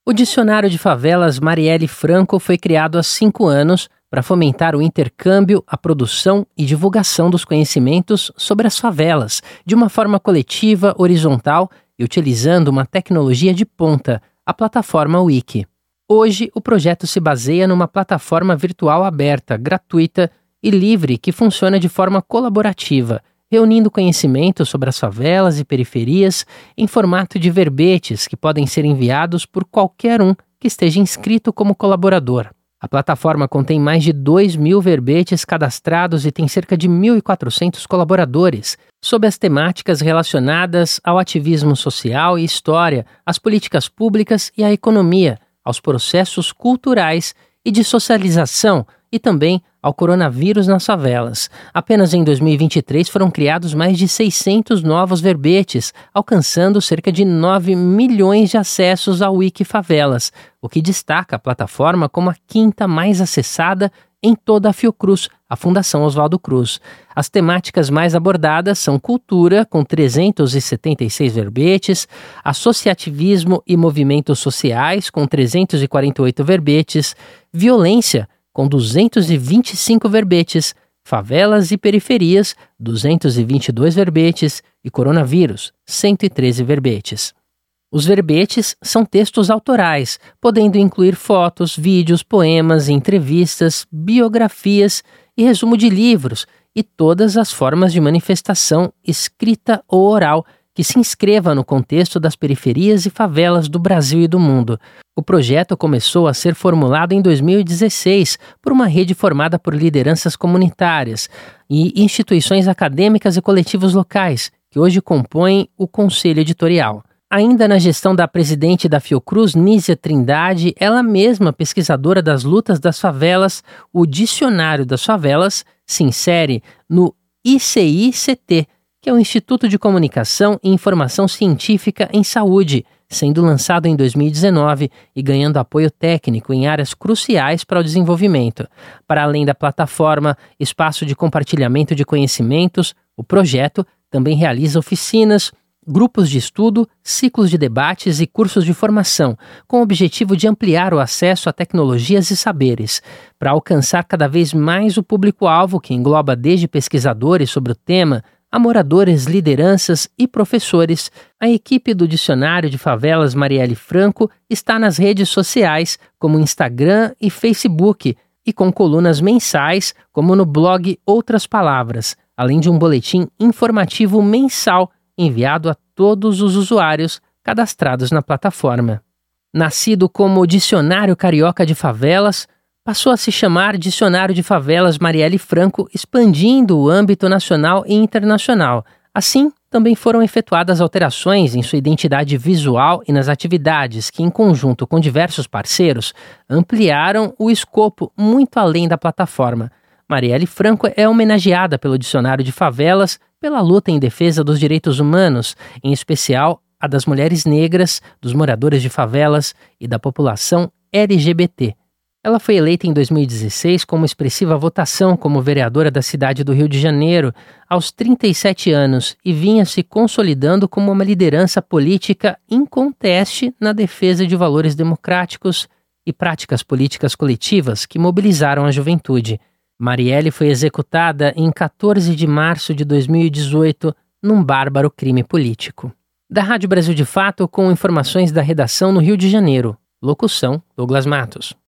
O Dicionário de Favelas Marielle Franco foi criado há 5 anos para fomentar o intercâmbio, a produção e divulgação dos conhecimentos sobre as favelas, de uma forma coletiva, horizontal e utilizando uma tecnologia de ponta, a plataforma Wiki. Hoje, o projeto se baseia numa plataforma virtual aberta, gratuita e livre que funciona de forma colaborativa, reunindo conhecimento sobre as favelas e periferias em formato de verbetes que podem ser enviados por qualquer um que esteja inscrito como colaborador. A plataforma contém mais de 2.000 verbetes cadastrados e tem cerca de 1.400 colaboradores, sob as temáticas relacionadas ao ativismo social e história, às políticas públicas e à economia, aos processos culturais e de socialização e também ao coronavírus nas favelas. Apenas em 2023 foram criados mais de 600 novos verbetes, alcançando cerca de 9 milhões de acessos ao Wiki Favelas, o que destaca a plataforma como a 5ª mais acessada em toda a Fiocruz, a Fundação Oswaldo Cruz. As temáticas mais abordadas são cultura, com 376 verbetes, associativismo e movimentos sociais, com 348 verbetes, violência, com 225 verbetes, favelas e periferias, 222 verbetes e coronavírus, 113 verbetes. Os verbetes são textos autorais, podendo incluir fotos, vídeos, poemas, entrevistas, biografias e resumo de livros e todas as formas de manifestação escrita ou oral que se inscreva no contexto das periferias e favelas do Brasil e do mundo. O projeto começou a ser formulado em 2016 por uma rede formada por lideranças comunitárias e instituições acadêmicas e coletivos locais, que hoje compõem o conselho editorial. Ainda na gestão da presidente da Fiocruz, Nízia Trindade, ela mesma pesquisadora das lutas das favelas, o Dicionário das Favelas se insere no ICI-CT, que é o Instituto de Comunicação e Informação Científica em Saúde, sendo lançado em 2019 e ganhando apoio técnico em áreas cruciais para o desenvolvimento. Para além da plataforma Espaço de Compartilhamento de Conhecimentos, o projeto também realiza oficinas, grupos de estudo, ciclos de debates e cursos de formação, com o objetivo de ampliar o acesso a tecnologias e saberes. Para alcançar cada vez mais o público-alvo, que engloba desde pesquisadores sobre o tema a moradores, lideranças e professores, a equipe do Dicionário de Favelas Marielle Franco está nas redes sociais, como Instagram e Facebook, e com colunas mensais, como no blog Outras Palavras, além de um boletim informativo mensal enviado a todos os usuários cadastrados na plataforma. Nascido como Dicionário Carioca de Favelas, passou a se chamar Dicionário de Favelas Marielle Franco, expandindo o âmbito nacional e internacional. Assim, também foram efetuadas alterações em sua identidade visual e nas atividades que, em conjunto com diversos parceiros, ampliaram o escopo muito além da plataforma. Marielle Franco é homenageada pelo Dicionário de Favelas pela luta em defesa dos direitos humanos, em especial a das mulheres negras, dos moradores de favelas e da população LGBT. Ela foi eleita em 2016 com uma expressiva votação como vereadora da cidade do Rio de Janeiro, aos 37 anos, e vinha se consolidando como uma liderança política inconteste na defesa de valores democráticos e práticas políticas coletivas que mobilizaram a juventude. Marielle foi executada em 14 de março de 2018 num bárbaro crime político. Da Rádio Brasil de Fato, com informações da redação no Rio de Janeiro. Locução: Douglas Matos.